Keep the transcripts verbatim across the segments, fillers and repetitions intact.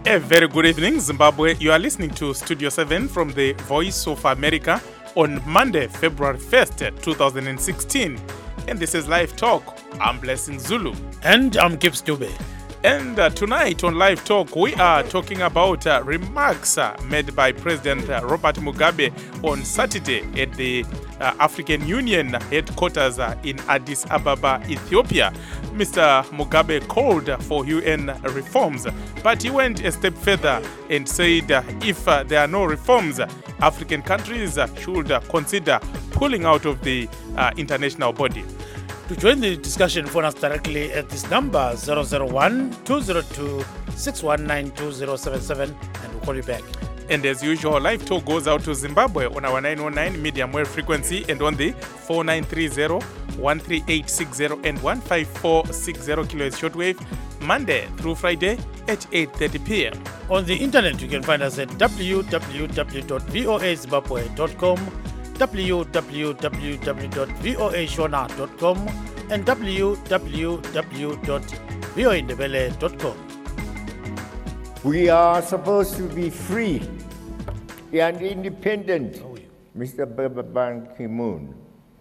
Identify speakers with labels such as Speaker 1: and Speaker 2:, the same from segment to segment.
Speaker 1: A very good evening, Zimbabwe. You are listening to Studio seven from the Voice of America on Monday, February first, twenty sixteen. And this is Live Talk. I'm Blessing Zulu.
Speaker 2: And I'm Gibbs Dube.
Speaker 1: And uh, tonight on Live Talk, we are talking about uh, remarks uh, made by President uh, Robert Mugabe on Saturday at the uh, African Union headquarters uh, in Addis Ababa, Ethiopia. Mister Mugabe called for U N reforms, but he went a step further and said uh, if uh, there are no reforms, African countries uh, should uh, consider pulling out of the uh, international body.
Speaker 2: To join the discussion, phone us directly at this number zero zero one, two zero two, six one nine two zero seven seven and we'll call you back.
Speaker 1: And as usual, Live Talk goes out to Zimbabwe on our nine oh nine medium wave frequency and on the four nine three zero, one three eight six zero and one five four six zero kilohertz shortwave, Monday through Friday at eight thirty p.m.
Speaker 2: On the internet, you can find us at w w w dot voa zimbabwe dot com, w w w w dot voa shona dot com and w w w dot voa ndebele dot com.
Speaker 3: We are supposed to be free and independent,
Speaker 2: Oh, yeah.
Speaker 3: Mister Ban Ki-moon.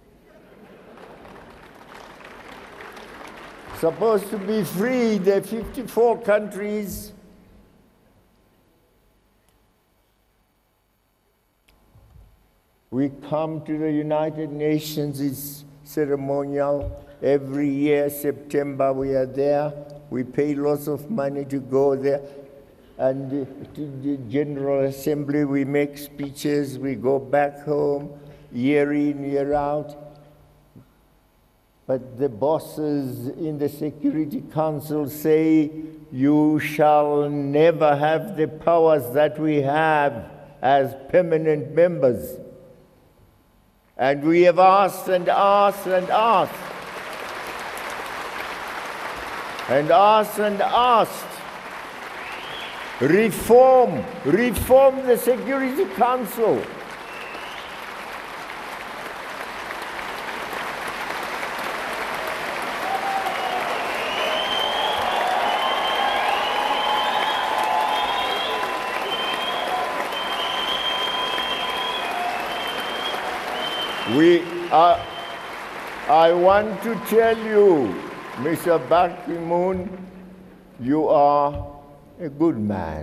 Speaker 3: Supposed to be free, the fifty-four countries. We come to the United Nations, it's ceremonial. Every year, September, we are there. We pay lots of money to go there. And uh, to the General Assembly, we make speeches, we go back home, year in, year out. But the bosses in the Security Council say, you shall never have the powers that we have as permanent members. And we have asked and asked and asked, and asked and asked, reform, reform the Security Council. We are, I want to tell you, Mister Ban Ki-moon, you are a good man.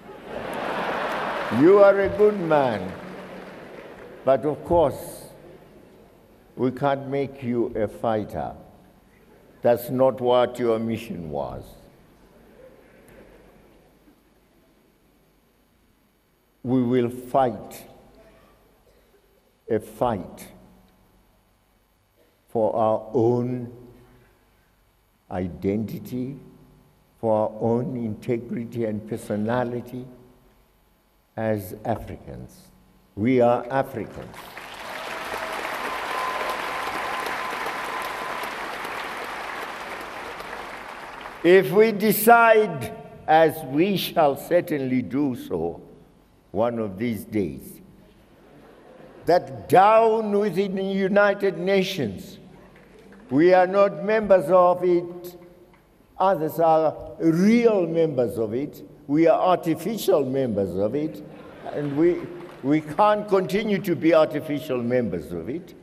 Speaker 3: You are a good man. But of course, we can't make you a fighter. That's not what your mission was. We will fight a fight for our own identity, for our own integrity and personality as Africans. We are Africans. If we decide, as we shall certainly do so one of these days, that down within the United Nations, we are not members of it, others are real members of it, we are artificial members of it, and we, we can't continue to be artificial members of it.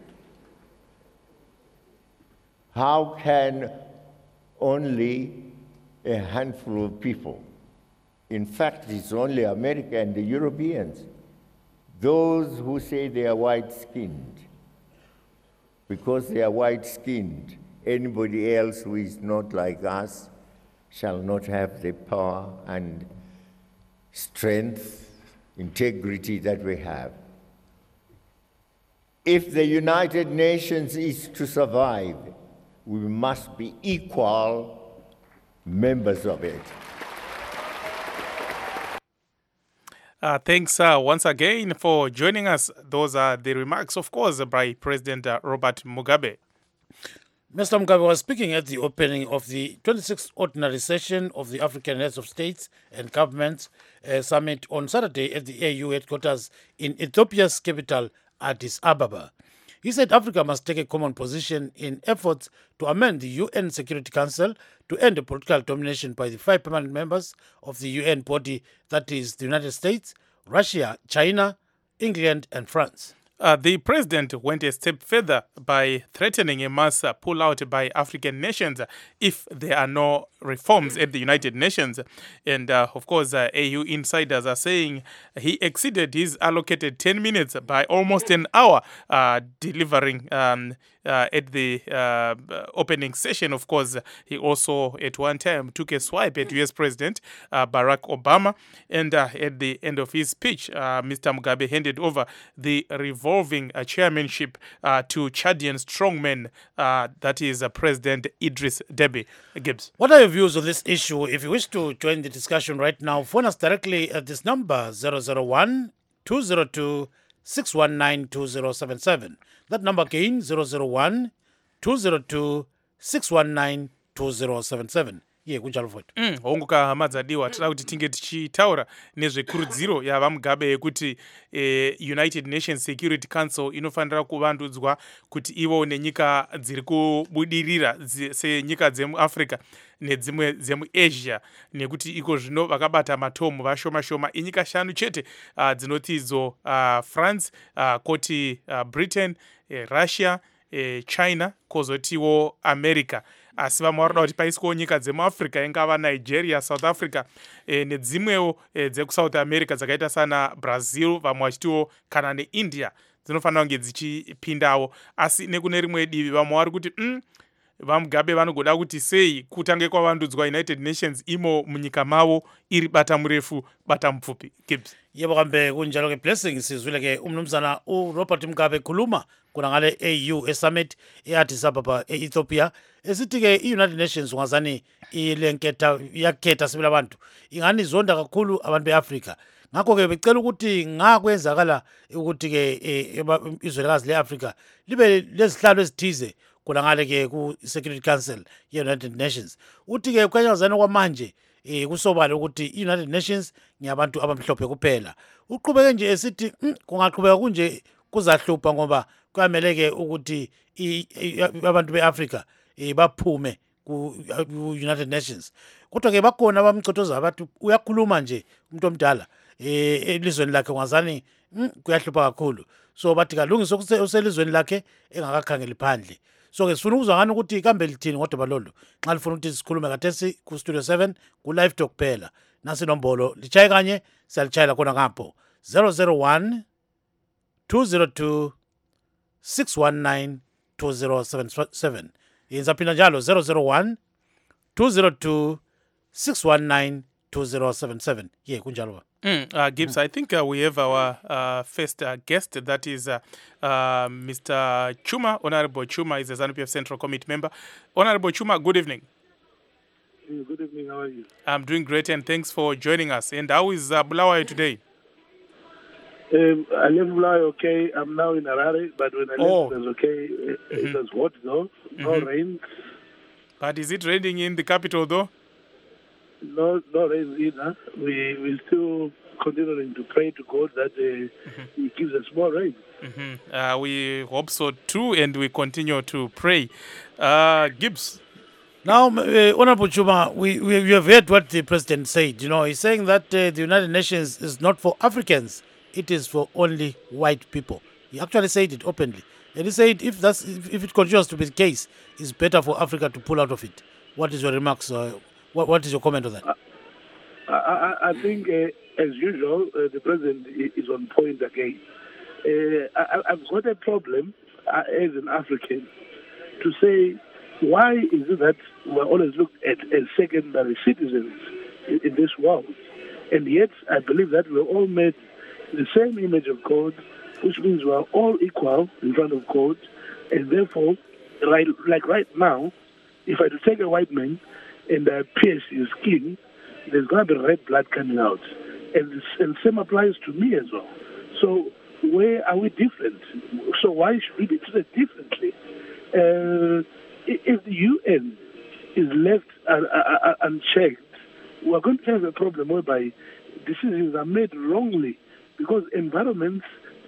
Speaker 3: How can only a handful of people, in fact, it's only America and the Europeans, those who say they are white-skinned, because they are white-skinned, anybody else who is not like us shall not have the power and strength, integrity that we have. If the United Nations is to survive, we must be equal members of it.
Speaker 1: Uh, thanks uh, once again for joining us. Those are the remarks, of course, by President uh, Robert Mugabe.
Speaker 2: Mister Mugabe was speaking at the opening of the twenty-sixth Ordinary Session of the African Heads of States and Governments uh, Summit on Saturday at the A U headquarters in Ethiopia's capital, Addis Ababa. He said Africa must take a common position in efforts to amend the U N Security Council to end the political domination by the five permanent members of the U N body, that is the United States, Russia, China, England and France.
Speaker 1: Uh, the president went a step further by threatening a mass uh, pullout by African nations uh, if there are no reforms at the United Nations. And uh, of course, uh, A U insiders are saying he exceeded his allocated ten minutes by almost an hour, uh, delivering um, uh, at the uh, opening session. Of course, he also at one time took a swipe at U S President uh, Barack Obama. And uh, at the end of his speech, uh, Mister Mugabe handed over the revolving uh, chairmanship uh, to Chadian strongman, uh, that is uh, President Idris Deby. Gibbs.
Speaker 2: What are your views on this issue? If you wish to join the discussion right now, phone us directly at this number zero zero one, two zero two, six one nine, two zero seven seven. That number again zero zero one, two zero two, six one nine, two zero seven seven. Ye kunjalo futhi.
Speaker 1: Mm, honguka hama dzadiwa tinoda kuti tinge tichitaura nezvekurudziro yava Mugabe yekuti eh, United Nations Security Council inofanira kuvandudzwa kuti ivo nenyika dziri kubudirira senyika dzemuAfrica nedzimwe dzemuAsia, nekuti iko zvino vakabata matomu vashoma shoma inyika shanu chete uh, dzinoti idzo uh, France, uh, koti uh, Britain, eh, Russia, eh, China, kozotiwo America. Asi vamwe varikuda kuti paiswewo nyika dzemuAfrica ingava Nigeria, South Africa e, nedzimwewo e, dzekusouth America dzakaita sana Brazil, vamwe vachitiwo kana neIndia dzinofanira kunge dzichipindawo. Asi nekune rimwe divi vamwe vari kuti mm, vaMugabe vanogoda kuti sei kutange kwavandudzwa United Nations imo munyika mavo iri bata murefu bata mupfupi. Gibbs.
Speaker 2: Yebo kambe kunjalo ke blessing sizwile ke umnumzana uRobert Mugabe khuluma kuna ngale A U esummit eAddis Ababa eEthiopia esithi ke iUnited Nations ungazani ilenketha yakhetha sibila abantu ingani zonda kakhulu abantu beAfrica. Ngakho ke becela ukuthi ngakwenzakala ukuthi ke izwelakazi leAfrica libe lezihlalo ezithize kuna ngale ke ku Security Council yeUnited Nations. Uthi ke kwanyazana kwamanje eh kusobala ukuthi iUnited Nations ngiyabantu abamhlophe kuphela. Uqhubeke nje esithi kungaqhubeka kunje kuzahlupha ngoba kwameleke ukuthi abantu beAfrica eh baphume ku United Nations. Kodwa ke bakhona abamcotoza abantu uyakhuluma nje umuntu omdala eh elizweni lakhe ngazani kuyahlupha kakhulu. So bathi kalungisa uselizweni lakhe engakakhangeli phandle. So ke sifuna ukuzwa ngani ukuthi kambe lithini ngodaba lolu. Nxa lifuna ukuthi sikhulume kathesi ku Studio seven ku Live Talk phela. Nasi nombolo lichaye kanye siyalichayela khona ngapho zero zero one, two zero two, six one nine, two zero seven seven. Yenza phina njalo zero zero one, two zero two, six one nine, two zero seven seven. Ye kunjalo.
Speaker 1: Mm, uh, Gibbs, mm. I think uh, we have our uh, first uh, guest, that is uh, uh, Mister Chuma. Honorable Chuma is a ZANU-P F Central Committee member. Honorable Chuma, good evening.
Speaker 4: Mm, good evening, how are you?
Speaker 1: I'm doing great and thanks for joining us. And how is uh, Bulawayo today?
Speaker 4: Um, I left Bulawayo okay. I'm now in Harare, but when I left
Speaker 1: oh.
Speaker 4: it was okay. It, mm-hmm. it was hot though, no mm-hmm. rain.
Speaker 1: But is it raining in the capital though?
Speaker 4: No, no rain either. We we still continuing to pray to God that uh, mm-hmm. He gives us more rain.
Speaker 1: Mm-hmm. Uh, we hope so too, and we continue to pray. Uh, Gibbs.
Speaker 2: Now, uh, Honorable Chuma, we, we, we have heard what the president said. You know, he's saying that uh, the United Nations is not for Africans; it is for only white people. He actually said it openly, and he said if that's if, if it continues to be the case, it's better for Africa to pull out of it. What is your remarks? Uh, What, what is your comment on that?
Speaker 4: I, I, I think, uh, as usual, uh, the president is on point again. Uh, I, I've got a problem uh, as an African to say, why is it that we're always looked at as secondary citizens in, in this world? And yet, I believe that we're all made the same image of God, which means we're all equal in front of God. And therefore, right, like right now, if I to take a white man and uh, pierce his skin, there's going to be red blood coming out. And the and same applies to me as well. So where are we different? So why should we be treated differently? Uh, if the U N is left uh, uh, unchecked, we're going to have a problem whereby decisions are made wrongly because environments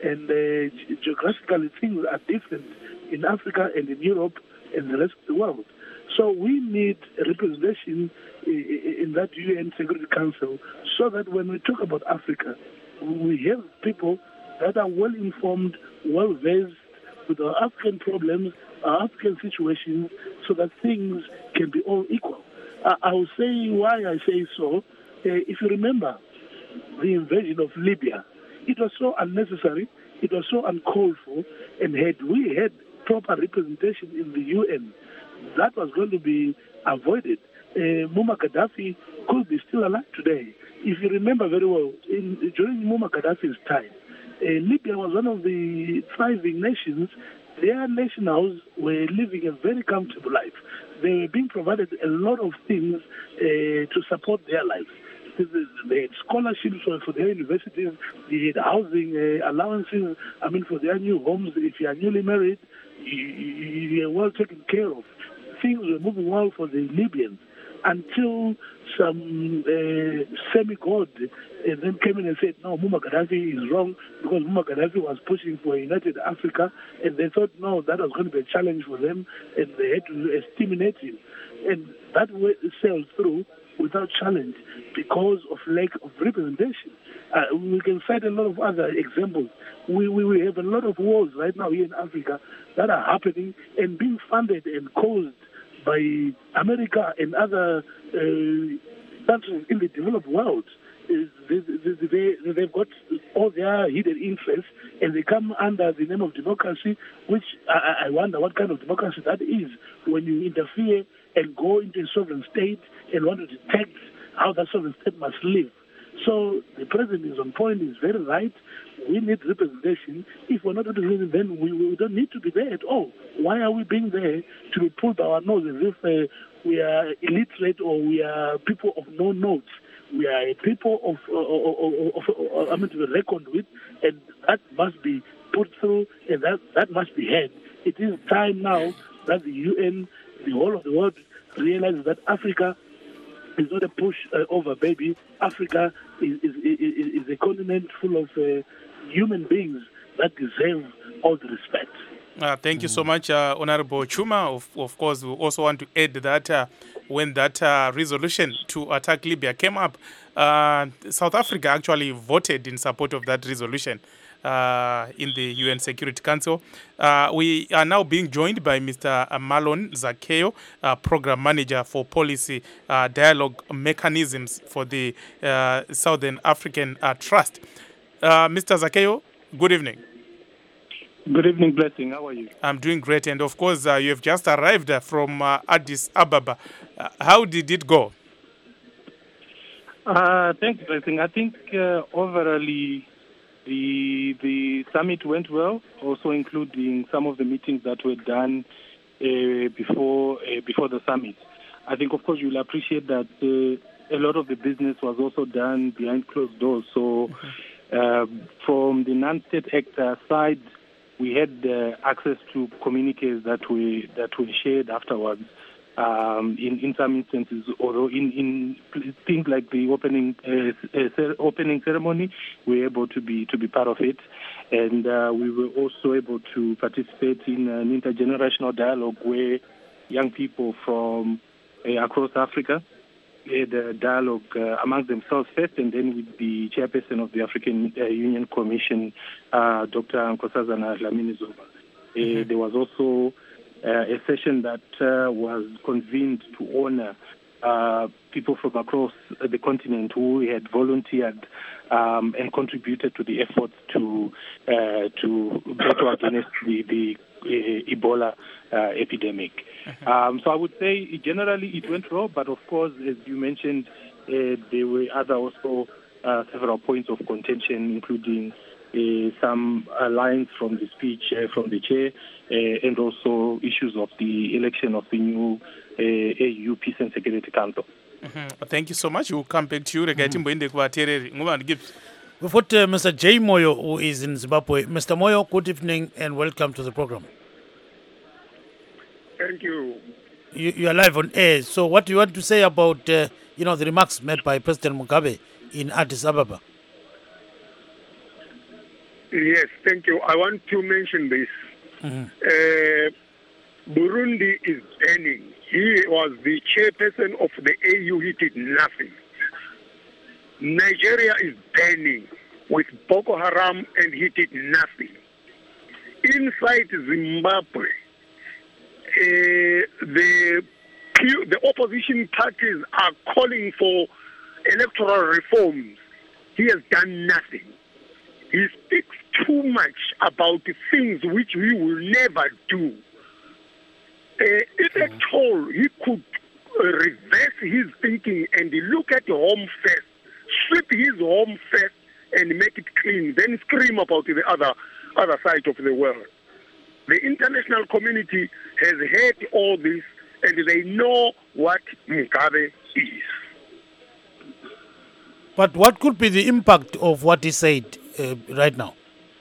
Speaker 4: and uh, ge- geographically things are different in Africa and in Europe and the rest of the world. So we need a representation i- i- in that U N Security Council so that when we talk about Africa, we have people that are well informed, well versed with our African problems, our African situations, so that things can be all equal. I, I will say why I say so. Uh, if you remember the invasion of Libya, it was so unnecessary, it was so uncalled for, and had we had proper representation in the U N, that was going to be avoided. Uh, Muammar Gaddafi could be still alive today. If you remember very well, in, during Muammar Gaddafi's time, uh, Libya was one of the thriving nations. Their nationals were living a very comfortable life. They were being provided a lot of things uh, to support their lives. They had scholarships for, for their universities, they had housing uh, allowances, I mean, for their new homes. If you are newly married, you, you, you are well taken care of. Things were moving well for the Libyans until some uh, semi-god uh, then came in and said, no, Muammar Gaddafi is wrong because Muammar Gaddafi was pushing for a united Africa, and they thought, no, that was going to be a challenge for them, and they had to exterminate him. And that way sailed through without challenge because of lack of representation. Uh, we can cite a lot of other examples. We, we, we have a lot of wars right now here in Africa that are happening and being funded and caused by America and other uh, countries in the developed world. Uh, They, they, they, they've got all their hidden interests, and they come under the name of democracy, which I, I wonder what kind of democracy that is when you interfere and go into a sovereign state and want to detect how that sovereign state must live. So the president is on point, he's very right. We need representation. If we're not represented, then we, we don't need to be there at all. Why are we being there to be pulled by our nose as if uh, we are illiterate or we are people of no notes? We are a people of, uh, of, of, of I mean, to be reckoned with, and that must be put through, and that, that must be heard. It is time now that the U N, the whole of the world, realizes that Africa is not a push uh, over baby. Africa is, is, is, is a continent full of uh, human beings that deserve all the respect.
Speaker 1: Uh, thank you so much, uh, Honorable Chuma. Of, of course, we also want to add that uh, when that uh, resolution to attack Libya came up, uh, South Africa actually voted in support of that resolution uh, in the U N Security Council. Uh, we are now being joined by Mister Marlon Zakeo, uh, Program Manager for Policy uh, Dialogue Mechanisms for the uh, Southern African uh, Trust. Uh, Mister Zakeo, good evening.
Speaker 5: Good evening, Blessing. How are you?
Speaker 1: I'm doing great. And of course, uh, you have just arrived uh, from uh, Addis Ababa. Uh, how did it go?
Speaker 5: Uh, thanks, Blessing. I think uh, overall the the summit went well, also including some of the meetings that were done uh, before uh, before the summit. I think, of course, you'll appreciate that uh, a lot of the business was also done behind closed doors. So uh, from the non-state actor side, we had uh, access to communiques that we that were shared afterwards. Um, in, in some instances, although in, in things like the opening uh, uh, opening ceremony, we were able to be to be part of it, and uh, we were also able to participate in an intergenerational dialogue where young people from uh, across Africa had a dialogue uh, among themselves first, and then with the chairperson of the African uh, Union Commission, uh, Doctor Nkosazana Dlamini-Zuma. Mm-hmm. Uh, there was also uh, a session that uh, was convened to honor uh, people from across the continent who had volunteered um, and contributed to the efforts to uh, to battle against the, the uh, Ebola uh, epidemic. Mm-hmm. Um, so I would say generally it went well, but of course, as you mentioned, uh, there were other also uh, several points of contention, including uh, some uh, lines from the speech uh, from the chair, uh, and also issues of the election of the new uh, A U Peace and Security Council.
Speaker 1: Mm-hmm. Thank you so much. We'll come back to you. Mm-hmm.
Speaker 2: We've got uh, Mister Jay Moyo, who is in Zimbabwe. Mister Moyo, good evening and welcome to the program.
Speaker 6: Thank you.
Speaker 2: You, you are live on air. So what do you want to say about uh, you know, the remarks made by President Mugabe in Addis Ababa?
Speaker 6: Yes, thank you. I want to mention this.
Speaker 2: Mm-hmm.
Speaker 6: Uh, Burundi is burning. He was the chairperson of the A U. He did nothing. Nigeria is burning with Boko Haram, and he did nothing. Inside Zimbabwe, uh, the the opposition parties are calling for electoral reforms. He has done nothing. He speaks too much about things which we will never do. Uh, if at all he could uh, reverse his thinking and look at home first, sweep his home first and make it clean, then scream about the other other side of the world. The international community has heard all this, and they know what Mugabe is.
Speaker 2: But what could be the impact of what he said uh, right now?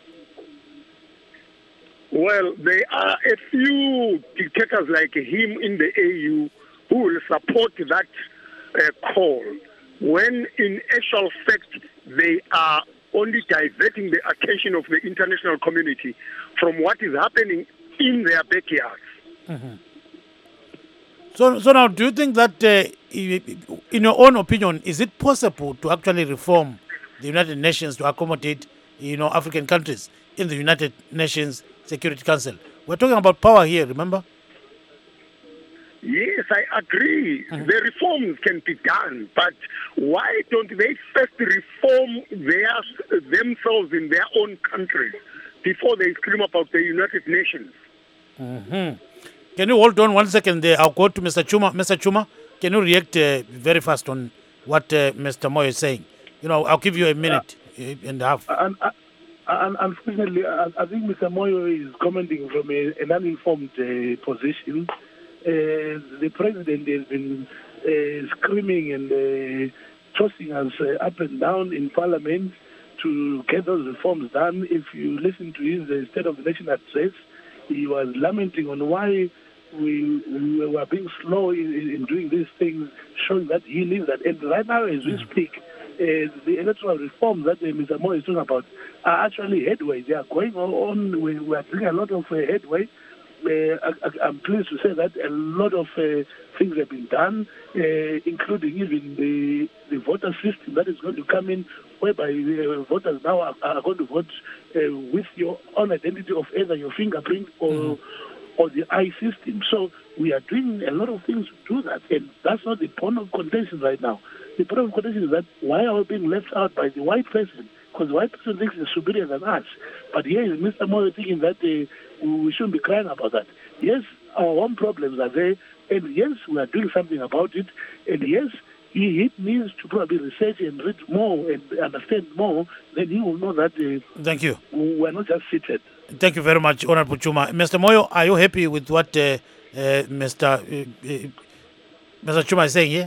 Speaker 6: Well, there are a few dictators like him in the A U who will support that uh, call, when in actual fact they are only diverting the attention of the international community from what is happening in their backyards.
Speaker 2: Mm-hmm. So, so now, do you think that, uh, in your own opinion, is it possible to actually reform the United Nations to accommodate, you know, African countries in the United Nations Security Council? We're talking about power here, remember?
Speaker 6: Yes, I agree. Mm-hmm. The reforms can be done, but why don't they first reform their, themselves in their own countries before they scream about the United Nations?
Speaker 2: Mm-hmm. Can you hold on one second there? I'll go to Mister Chuma. Mister Chuma, can you react uh, very fast on what uh, Mister Moyo is saying? You know, I'll give you a minute uh, and a half.
Speaker 4: And, and unfortunately, I, I think Mister Moyo is commenting from a, an uninformed uh, position. Uh, the president has been uh, screaming and uh, tossing us uh, up and down in parliament to get those reforms done. If you listen to his uh, State of the Nation address, he was lamenting on why we, we were being slow in, in doing these things, showing that he needs that. And right now, as we speak, uh, the electoral reforms that uh, Mister Moyo is talking about are actually headway. They are going on. We, we are doing a lot of uh, headway. Uh, I, I'm pleased to say that a lot of uh, things have been done, uh, including even the, the voter system that is going to come in, whereby uh, voters now are, are going to vote uh, with your own identity of either your fingerprint or mm-hmm. or the eye system. So we are doing a lot of things to do that, and that's not the point of contention right now. The point of contention is that why are we being left out by the white person? Because the white person thinks it's superior than us. But here is Mister Moyo thinking that uh, we shouldn't be crying about that. Yes, our own problems are there, and yes, we are doing something about it, and yes, he, he needs to probably research and read more and understand more, then he will know that uh,
Speaker 2: Thank you.
Speaker 4: we're not just seated.
Speaker 2: Thank you very much, Honorable Chuma. Mister Moyo, are you happy with what uh, uh, Mister Uh, uh, Mister Chuma is saying here?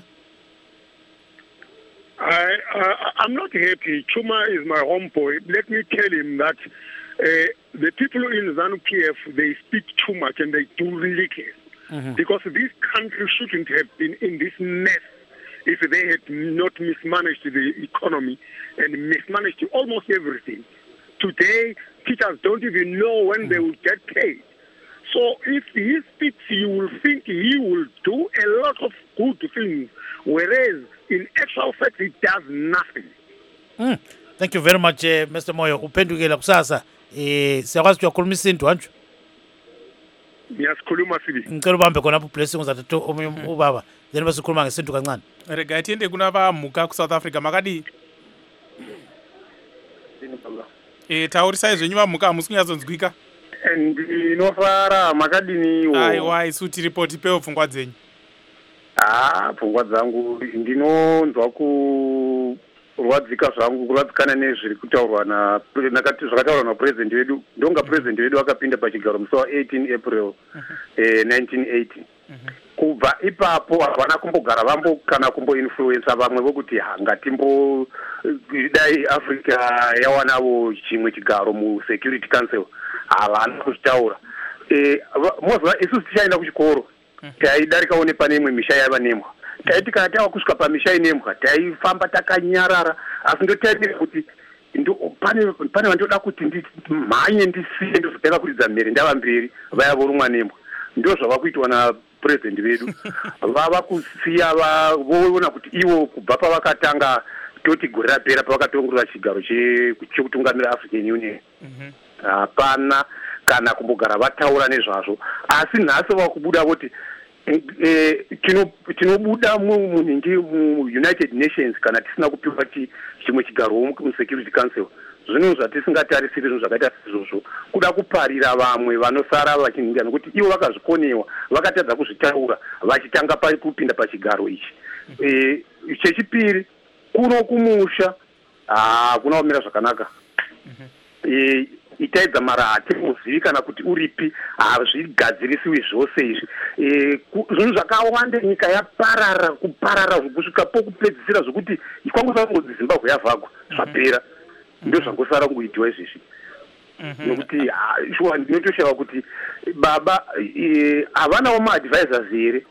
Speaker 6: I, uh, I'm not happy. Chuma is my homeboy. Let me tell him that uh, the people in ZANU-P F, they speak too much and they do really care. Mm-hmm. Because this country shouldn't have been in this mess if they had not mismanaged the economy and mismanaged almost everything. Today, teachers don't even know when mm-hmm. they will get paid. So if he speaks, you will think he will do a lot of good things, whereas in actual fact, it does nothing.
Speaker 2: Mm. Thank you very much, uh, Mister Moyo. Upendukela kusasa. Eh, siyakwazi ukukhuluma isintu anju.
Speaker 6: Ngiyasikhuluma sibi.
Speaker 2: Ngicela ubambe khona lapho blessing uzathatha omunye ubaba. Then basikhuluma ngesintu kancane.
Speaker 1: Rega itiende kuna vamuka ku South Africa makadi. Eh taurisa izvenyu vamuka musikunyatsonzwika.
Speaker 7: Ndinofara makadini.
Speaker 1: Aiwa isu tiripoti peo pfungwa dzenyu.
Speaker 7: Ah, pfungwa dzangu ndinonzwa kurwadzika zvangu kurwadzikana nezviri kutaurwa na nakati zvakataurwa napresident wedu ndonga president wedu akapinda pachigaro musi wa-eighteen April eh, nineteen eighty. Kubva ipapo havana kumbogara vambo kana kumboinfluensa vamwe vokuti ngatimbo dai Africa yawanavo chimwe chigaro muSecurity Council. Havana kuzvitaura. Eh, mozva isusu tichaenda kuchikoro taidarikawo pane imwe misha yavanemwa. Taiti kana tava kusvika pamisha inemwa taifamba takanyarara, asi ndotaimira kuti pane pane vandoda kuti mhanye ndisiye ndozopera kuridza mhere ndava mberi vaya vorumwa nembwa ndo zvava kuitwa napurezidendi vedu vava kusiya voona kuti ivo kubva pavakatanga toti gore rapera pavakatongorera chigaro chekutungamira African Union hapana kana kumbogara vataura nezvazvo asi nhasi vakubuda kuti tinobuda munhingi muUnited Nations kana tisina kupiwa chimwe chigaro muSecurity Council zvinhu zvatisingatarisiri zvinhu zvakaita izvozvo kuda kuparira vamwe vanosara vachinhinga nokuti ivo vakazvikonewa vakatadza kuzvitaura vachitanga kupinda pachigaro ichi. Chechipiri kuno kumusha hakuna kumira zvakanaka. Itaidza mara hatimuzivi kuti uripi hazvigadzirisiwi zvose izvi. Zvinhu zvakawanda nyika yaparara kuparara kusvika pokupedzisira zvokuti kwangosangoti Zimbabwe yavhagwa zvapera ndo zvangosara kungoitiwa izvizvi. Nokuti shuwa ndinotoshava kuti baba havanawo maadvisors here.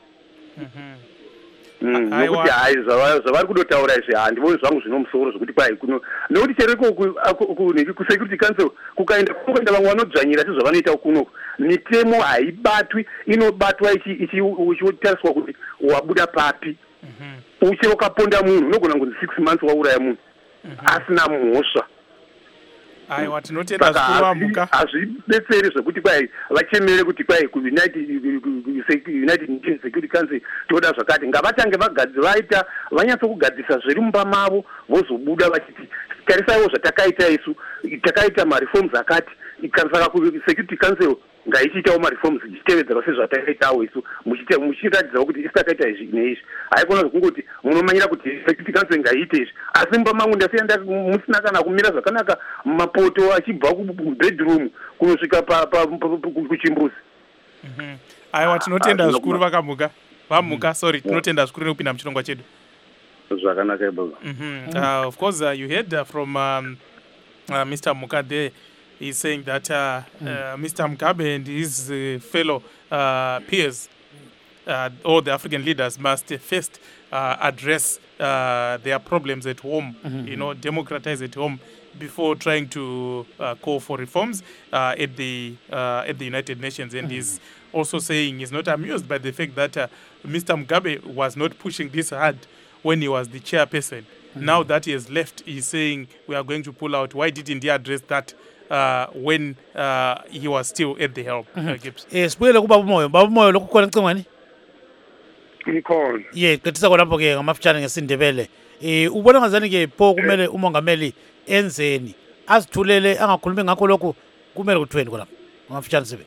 Speaker 7: Nokuti hai zvavari kudotaura izvi handivoni zvangu zvinomusoro zvokuti kwai kuno nokuti chereko kuSecurity Council kukaenda kunoenda vamwe vanodzvanyira sezvavanoita kuno mitemo haibatwi inobatwa ichitariswa kuti wabuda papi uche wakaponda munhu unogona kunzi six months wauraya munhu asina mhosva.
Speaker 1: Aiwa tinotenda zvikuru vamuka
Speaker 7: hazvidetseri zvekuti kwai vachemere kuti kwai kuUnited Nations Security Council toda zvakati ngavatange vaita vanyatso kugadzisa zviri mumba mavo vozobuda vachiti tarisaiwo zvatakaita isu takaita mareforms akati saka kuSecurity Council ngaichiitawo mareforms ichitevedzera sezvatakaitawo isu muchiratidzawo kuti isi takaita izvi neizvi haikona zvekungoti munomanyira kuti Security Council ngaiite izvi asi mumba mangu ndasiya musina kana kumira zvakanaka mapoto achibva kubedroom kunosvika kuchimbuzi.
Speaker 1: Aiwa tinotenda zvikuru vakamuka vamuka sorry tinotenda zvikuru nekupinda muchirongwa chedu
Speaker 7: zvakanaka baba.
Speaker 1: Of course uh, you heard uh, from um, uh, Mister Muka there. He's saying that uh, mm. uh, Mister Mugabe and his uh, fellow uh, peers, uh, all the African leaders, must uh, first uh, address uh, their problems at home, mm-hmm. you know, democratize at home before trying to uh, call for reforms uh, at the uh, at the United Nations. And mm-hmm. he's also saying he's not amused by the fact that uh, Mister Mugabe was not pushing this hard when he was the chairperson. Mm-hmm. Now that he has left, he's saying we are going to pull out. Why didn't he address that Uh, when uh, he was still at the helm? Mm-hmm. uh, Gibbs.
Speaker 2: Yes, sibuyele kubaba Moyo. Baba Moyo lokhu khona ecingweni?
Speaker 6: Ngikhona.
Speaker 2: Yeah, qedisa khona lapho ke ngamafutshane ngesindebele. Eh ubona ngazani ke pho kumele umongameli enzeni azithulele angakhulumi ngakho lokho kumele kuthweni khona ngamafutshane sibe.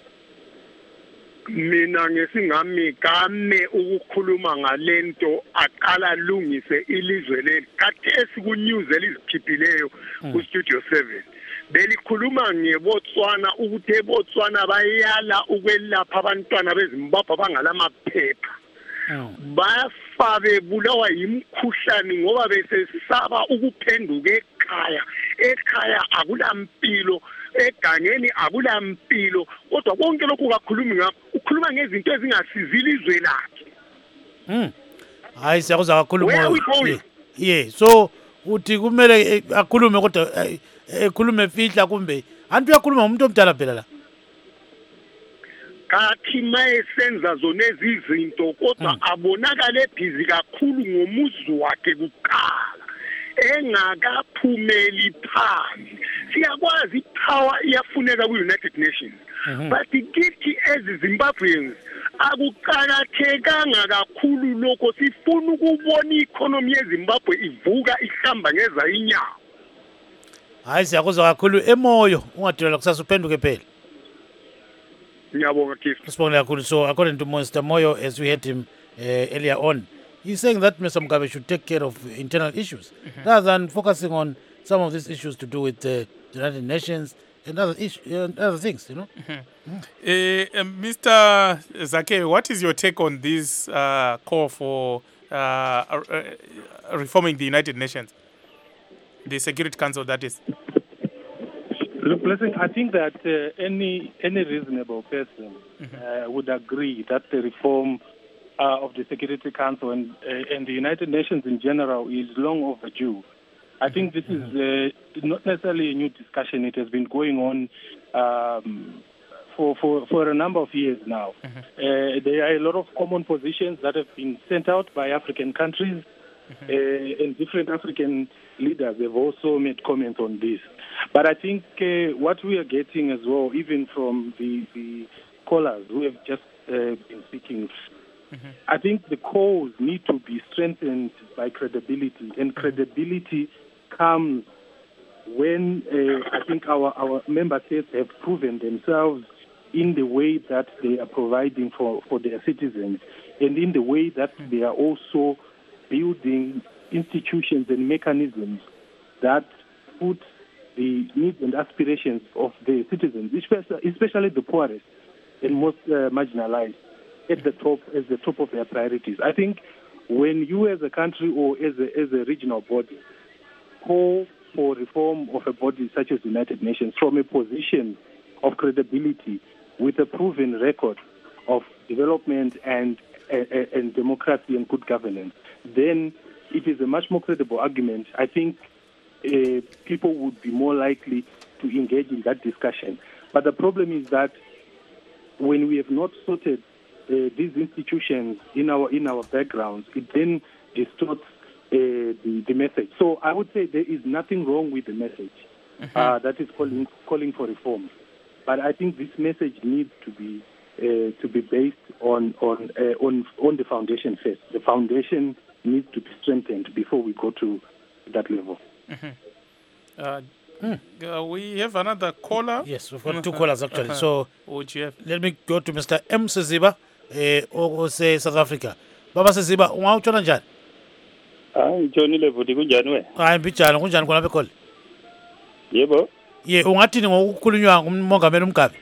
Speaker 6: Mina ngesingami kame ukukhuluma ngalento aqala lungise ilizwe leli kathesi ku news elizikhipileyo ku Studio seven. Belikhuluma ngeBotswana ukuthi eBotswana bayala ukwelapha abantwana beZimbabwe abangalamaphepha. Bafa bebulawa yimkhuhlane ngoba besesaba ukuphenduka ekhaya. Ekhaya akulampilo, egangeni akulampilo, kodwa konke lokhu kakhulumi ngakho ukhuluma ngezinto ezingasizi ilizwe lakhe.
Speaker 2: Mm. Hayi siyakuza kakhulu Moyo. Yeah, so uthi kumele akhulume kodwa ekhulume fihla kumbe antu uyakhuluma ngomuntu omdala phela la
Speaker 6: kathi mayesenza zona ezizinto kodwa abonakala ebhizi kakhulu ngomuzi wakhe kuqala engakaphumeli phansi. Siyakwazi ipower iyafuneka ku-United Nations but kithi ezi Zimbabweans akuqakathekanga kakhulu lokho sifuna ukubona i-economy yeZimbabwe ivuka ihamba ngeza inyawo.
Speaker 2: Hayi siyakuzwa kakhulu eMoyo ungadelela kusasa uphenduke phela.
Speaker 6: Ngiyabonga Chief.
Speaker 2: Sibonga kakhulu. So according to Mister Moyo, as we heard him uh, earlier on, he's saying that Mister Mugabe should take care of internal issues mm-hmm. rather than focusing on some of these issues to do with the uh, United Nations and other issues, uh, other things, you know.
Speaker 1: Mm-hmm. Mm. Uh, uh, Mister Zake, what is your take on this uh, call for uh, uh, reforming the United Nations? The Security Council, that is.
Speaker 5: Look, listen, I think that uh, any any reasonable person mm-hmm. uh, would agree that the reform uh, of the Security Council and uh, and the United Nations in general is long overdue. I think this is uh, not necessarily a new discussion. It has been going on um, for, for, for a number of years now. Mm-hmm. Uh, there are a lot of common positions that have been sent out by African countries, mm-hmm. uh, and different African leaders have also made comments on this. But I think uh, what we are getting as well, even from the, the callers who have just uh, been speaking, mm-hmm. I think the cause need to be strengthened by credibility, and credibility comes when uh, I think our, our member states have proven themselves in the way that they are providing for, for their citizens, and in the way that they are also building institutions and mechanisms that put the needs and aspirations of the citizens, especially, especially the poorest and most uh, marginalized, at the top, as the top of their priorities. I think when you as a country or as a, as a regional body call for reform of a body such as the United Nations from a position of credibility with a proven record of development and, and, and democracy and good governance, then it is a much more credible argument. I think uh, people would be more likely to engage in that discussion. But the problem is that when we have not sorted uh, these institutions in our in our backgrounds, it then distorts uh, the, the message. So I would say there is nothing wrong with the message mm-hmm. uh, that is calling calling for reform. But I think this message needs to be uh, to be based on on uh, on on the foundation first. The foundation needs to be strengthened before we go to that level.
Speaker 1: Mm-hmm. Uh, mm. uh, we have another caller.
Speaker 2: Yes, we've got two callers actually.
Speaker 1: Uh-huh.
Speaker 2: So
Speaker 1: Would you have?
Speaker 2: let me go to Mister M. Siziba, eh, ose South Africa. Baba Siziba, ungawutshona njani?
Speaker 8: Hayi ngitshonile futhi kunjani wena?
Speaker 2: Hayi mbijana kunjani khona bekhole?
Speaker 8: Yebo.
Speaker 2: Ye ungathini ngokukhulunywa ngumongameli uMgabe?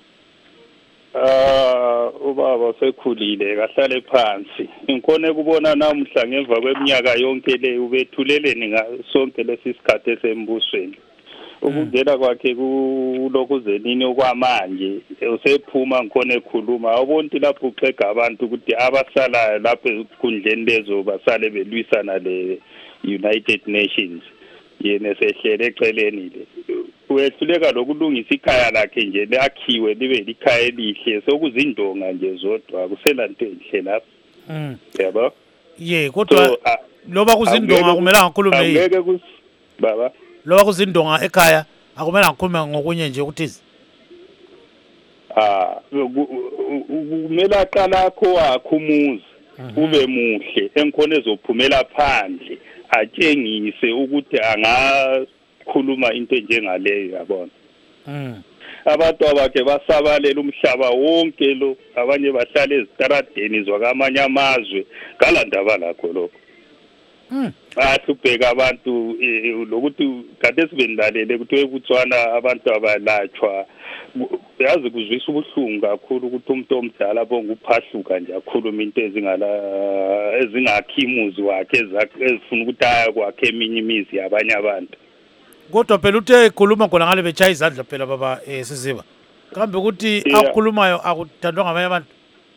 Speaker 8: Ah ubaba sekhulile kahlale phansi. Ngikhona ukubona namhla ngemva kweminyaka yonke le ubethuleleni ngasonke lesisikhathi esembusweni. Ukungena kwakhe kulokuzenini okwamanje usephuma ngikhona ekhuluma awubonti lapho uxega abantu ukuthi abasalayo lapho ekundleni lezo basale belwisana le United Nations yena sehlele eceleni le uyehluleka lokulungisa ikhaya lakhe nje lakhiwe libe likhaya elihle sokuzindonga nje zodwa akuselanto enhle lapho
Speaker 2: mm
Speaker 8: yabo
Speaker 2: ye kodwa loba kuzindonga kumele ngakhulume yini
Speaker 8: angeke kus baba
Speaker 2: loba kuzindonga ekhaya akumele ngakhulume ngokunye nje ukuthizi
Speaker 8: ah kumele aqala akho wakho umuzi ube muhle enkhona ezophumela phandle atshengise ukuthi angakhuluma into njengaleyo yabona
Speaker 2: mm
Speaker 8: abantu abakhe basabalela umhlaba wonke lo abanye bahlala ezitaradeni zwakamanye amazwe kalandaba lakho lokho
Speaker 2: mm
Speaker 8: ahlubheka abantu lokuthi kade sibendalela ukuthi ekutswana abantu abalatshwa yazi kuzwisa ubuhlungu kakhulu ukuthi umuntu omdala bonke uphahluka nje akhuluma into ezingala ezingakhimuzi wakhe ezifuna ukuthi aya kwakhe eminye imizi yabanye abantu
Speaker 2: kodwa phela uthe ekhuluma khona ngale betshaya izandla phela baba eh Siziba kambe ukuthi akukhulumayo akuthandwa ngamanye abantu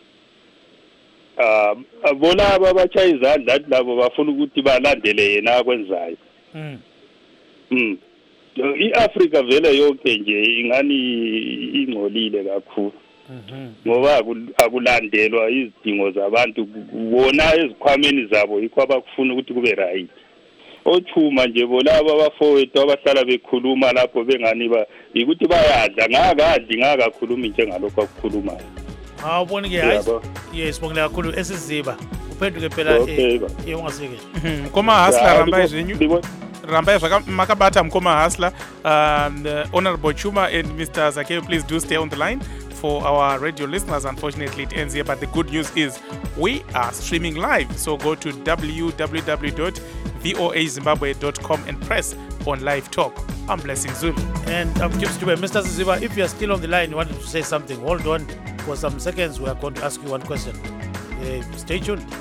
Speaker 8: ah bona abachaya izandla labo bafuna ukuthi balandele yena akwenzayo
Speaker 2: mm
Speaker 8: mm iAfrica vele yonke nje ingani ingcolile kakhulu ngoba akulandelwa izidingo zabantu bona ezikhwameni zabo yikho abakufuna ukuthi kube right othuma nje bolaba abafowethu abahlala bekhuluma lapho bengani ba ukuthi bayadla ngakadli ngakakhulumi njengalokho akukhulumayo
Speaker 2: awuboni ke hayi yes bongela kakhulu esiziba uphenduke phela eh ungaseke
Speaker 1: Mkoma Hasla ramba izwenyu ramba makabata Mkoma Hasla um, Honorable Chuma and Mister Zakeyo, please do stay on the line for our radio listeners. Unfortunately it ends here, but the good news is we are streaming live, so go to w w w dot voa zimbabwe dot com and press on live talk. I'm Blessing Zulu
Speaker 2: and I'm Kim Stube. Mister Siziba, if you are still on the line, you wanted to say something, hold on for some seconds. We are going to ask you one question. Uh, stay tuned.